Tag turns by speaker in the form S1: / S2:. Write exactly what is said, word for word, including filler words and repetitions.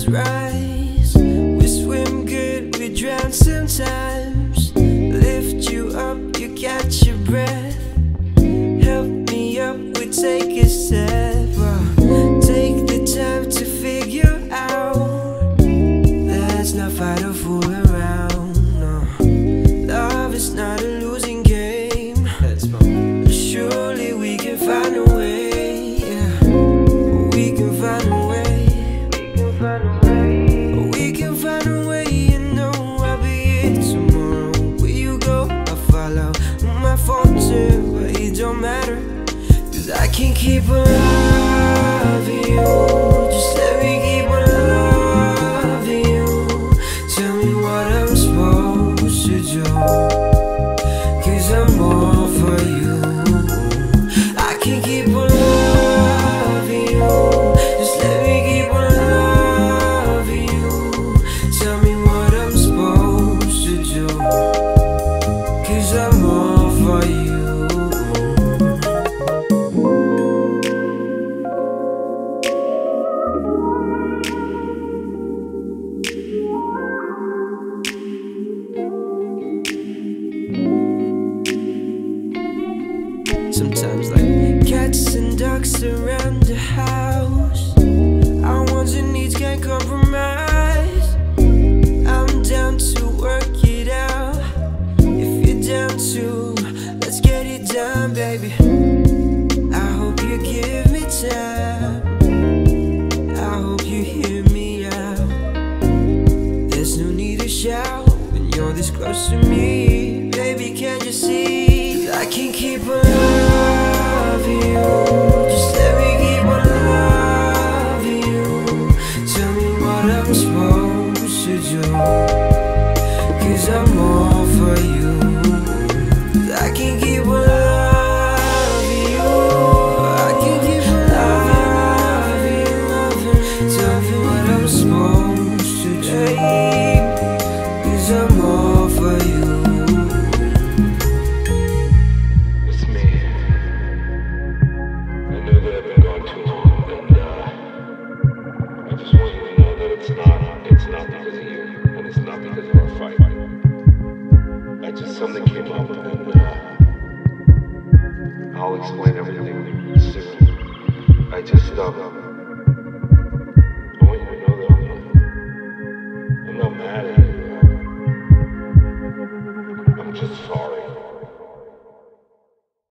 S1: clouds rise. We swim good, we drown sometimes. Lift you up, you catch your breath. Help me up, we take a step. uh, Take the time to figure out. Let's not fight or fool around, no. Love is not a losing game. Surely we can find a way, yeah. We can find a way. We can find a way, you know I'll be here tomorrow. Where you go, I follow. My phone too, but it don't matter, cause I can keep on loving you. Just let me keep on loving you. Tell me what I'm supposed to do, cause I'm all for you. I can keep on loving you. Just let me keep on loving you. Tell me what I'm supposed to do, cause I'm all for you. Sometimes like cats and ducks around the house, our wants and needs can't compromise. I'm down to work it out. If you're down to, let's get it done, baby. I hope you give me time. I hope you hear me out. There's no need to shout when you're this close to me. Baby, can't you see? I can keep on loving you. Just let me keep on loving you. Tell me what I'm supposed to do, cause I'm all for you. I can keep on loving you. I can keep on loving you, loving. Tell me what I'm supposed to do, cause I'm all for you.
S2: It's not, it's not because of you, and it's not because of our fight. I just, something came up, and uh, I'll explain everything soon. I just, um,